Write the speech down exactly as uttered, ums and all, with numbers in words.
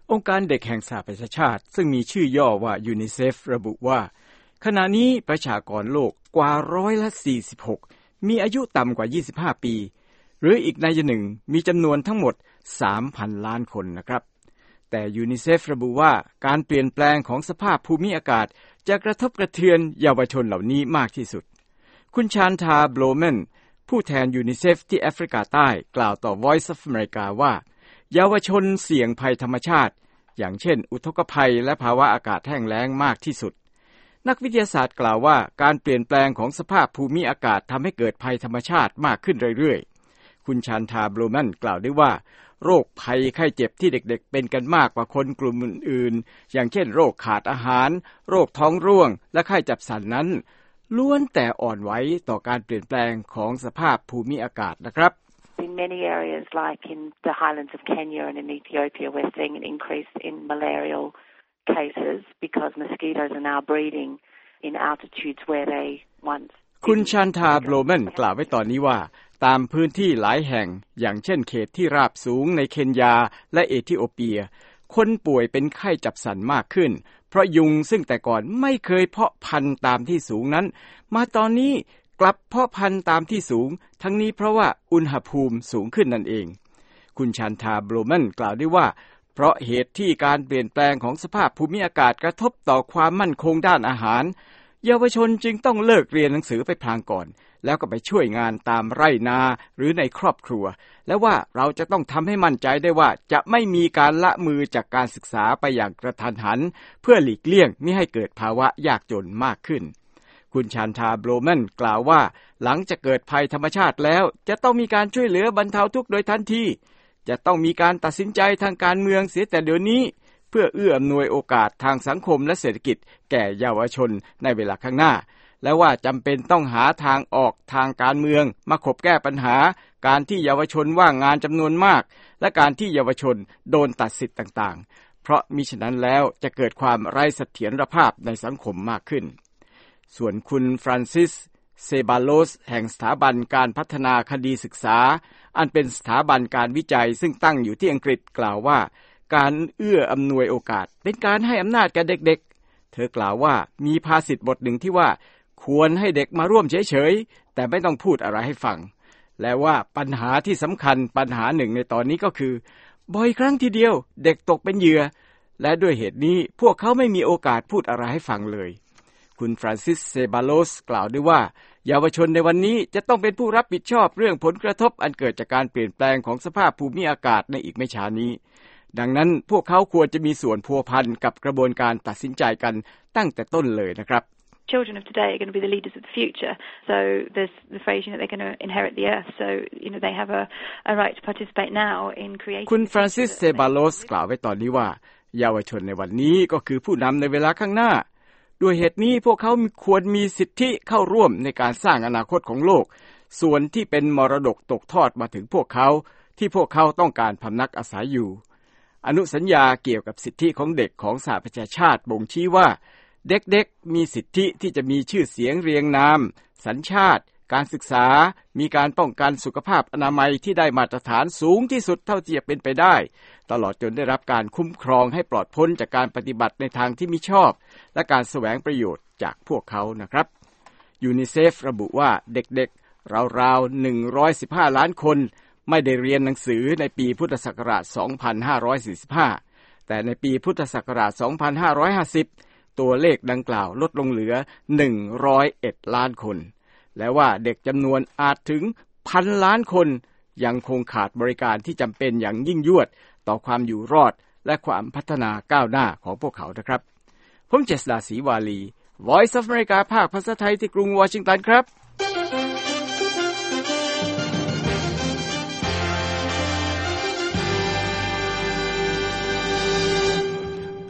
องค์การเด็กแห่งสหประชาชาติซึ่งมีชื่อย่อว่ายูนิเซฟระบุว่าขณะนี้ประชากรโลกกว่าร้อยละสี่สิบหกมีอายุต่ำกว่ายี่สิบห้าปีหรืออีกนัยหนึ่งมีจำนวนทั้งหมด สามพัน ล้านคนนะครับแต่ยูนิเซฟระบุว่าการเปลี่ยนแปลงของสภาพภูมิอากาศจะกระทบกระเทือนเยาวชนเหล่านี้มากที่สุดคุณชานทาโบลแมนผู้แทนยูนิเซฟที่แอฟริกาใต้กล่าวต่อ Voice of America ว่าเยาวชนเสี่ยงภัยธรรมชาติอย่างเช่นอุทกภัยและภาวะอากาศแห้งแล้งมากที่สุดนักวิทยาศาสตร์กล่าวว่าการเปลี่ยนแปลงของสภาพภูมิอากาศทำให้เกิดภัยธรรมชาติมากขึ้นเรื่อยๆคุณชานทาโบลแมนกล่าวด้วยว่าโรคภัยไข้เจ็บที่เด็กๆเป็นกันมากกว่าคนกลุ่มอื่นๆอย่างเช่นโรคขาดอาหารโรคท้องร่วงและไข้จับสันนั้นล้วนแต่อ่อนไหวต่อการเปลี่ยนแปลงของสภาพภูมิอากาศนะครับ In many areas like in the highlands of Kenya and in Ethiopia we're seeing an increase in malarial cases because mosquitoes are now breeding in altitudes where they once คุณชันทาโบลแมนกล่าวไว้ตอนนี้ว่าตามพื้นที่หลายแห่งอย่างเช่นเขตที่ราบสูงในเคนยาและเอธิโอเปียคนป่วยเป็นไข้จับสันมากขึ้นเพราะยุงซึ่งแต่ก่อนไม่เคยเพาะพันธุ์ตามที่สูงนั้นมาตอนนี้กลับเพาะพันธุ์ตามที่สูงทั้งนี้เพราะว่าอุณหภูมิสูงขึ้นนั่นเองคุณชันทาโบลแมนกล่าวด้วยว่าเพราะเหตุที่การเปลี่ยนแปลงของสภาพภูมิอากาศกระทบต่อความมั่นคงด้านอาหารเยาวชนจึงต้องเลิกเรียนหนังสือไปพลางก่อนแล้วก็ไปช่วยงานตามไร่นาหรือในครอบครัวและว่าเราจะต้องทำให้มั่นใจได้ว่าจะไม่มีการละมือจากการศึกษาไปอย่างกระทันหันเพื่อหลีกเลี่ยงไม่ให้เกิดภาวะยากจนมากขึ้นคุณชานทาโบลแมนกล่าวว่าหลังจะเกิดภัยธรรมชาติแล้วจะต้องมีการช่วยเหลือบรรเทาทุกข์โดยทันทีจะต้องมีการตัดสินใจทางการเมืองเสียแต่เดี๋ยวนี้เพื่อเอื้ออำนวยโอกาสทางสังคมและเศรษฐกิจแก่เยาวชนในเวลาข้างหน้าและว่าจำเป็นต้องหาทางออกทางการเมืองมาขบแก้ปัญหาการที่เยาวชนว่างงานจำนวนมากและการที่เยาวชนโดนตัดสิทธิ์ต่างๆเพราะมิฉะนั้นแล้วจะเกิดความไร้เสถียรภาพในสังคมมากขึ้นส่วนคุณฟรานซิสเซบาโลสแห่งสถาบันการพัฒนาคดีศึกษาอันเป็นสถาบันการวิจัยซึ่งตั้งอยู่ที่อังกฤษกล่าวว่าการเอื้ออำนวยโอกาสเป็นการให้อำนาจแก่เด็กๆเธอกล่าวว่ามีภาษิตบทหนึ่งที่ว่าควรให้เด็กมาร่วมเฉยๆแต่ไม่ต้องพูดอะไรให้ฟังและว่าปัญหาที่สำคัญปัญหาหนึ่งในตอนนี้ก็คือบ่อยครั้งทีเดียวเด็กตกเป็นเหยื่อและด้วยเหตุนี้พวกเขาไม่มีโอกาสพูดอะไรให้ฟังเลยคุณฟรานซิสเซบาโลสกล่าวด้วยว่าเยาวชนในวันนี้จะต้องเป็นผู้รับผิดชอบเรื่องผลกระทบอันเกิดจากการเปลี่ยนแปลงของสภาพภูมิอากาศในอีกไม่ช้านี้ดังนั้นพวกเขาควรจะมีส่วนพัวพันกับกระบวนการตัดสินใจกันตั้งแต่ต้นเลยนะครับ Children of today are going to be the leaders of the future. So there's the phrase that they're going to inherit the earth. So you know they have a, a right to participate now in creating. คุณฟรานซิสเซบาโลสกล่าวไว้ตอนนี้ว่าเยาวชนในวันนี้ก็คือผู้นำในเวลาข้างหน้าด้วยเหตุนี้พวกเขาควรมีสิทธิเข้าร่วมในการสร้างอนาคตของโลกส่วนที่เป็นมรดกตกทอดมาถึงพวกเขาที่พวกเขาต้องการพำนักอาศัยอยู่อนุสัญญาเกี่ยวกับสิทธิของเด็กของสหประชาชาติบ่งชี้ว่าเด็กๆมีสิทธิที่จะมีชื่อเสียงเรียงนามสัญชาติการศึกษามีการป้องกันสุขภาพอนามัยที่ได้มาตรฐานสูงที่สุดเท่าที่จะเป็นไปได้ตลอดจนได้รับการคุ้มครองให้ปลอดพ้นจากการปฏิบัติในทางที่มิชอบและการแสวงประโยชน์จากพวกเขานะครับยูนิเซฟระบุว่าเด็กๆราวๆหนึ่งร้อยสิบห้าล้านคนไม่ได้เรียนหนังสือในปีพุทธศักราชสองพันห้าร้อยสี่สิบห้าแต่ในปีพุทธศักราชสองพันห้าร้อยห้าสิบตัวเลขดังกล่าวลดลงเหลือหนึ่งร้อยเอ็ดล้านคนและว่าเด็กจำนวนอาจถึงพันล้านคนยังคงขาดบริการที่จำเป็นอย่างยิ่งยวดต่อความอยู่รอดและความพัฒนาก้าวหน้าของพวกเขานะครับผมเจษฎาศรีวาลี Voice of America ภาคภาษาไทยที่กรุงวอชิงตันครับ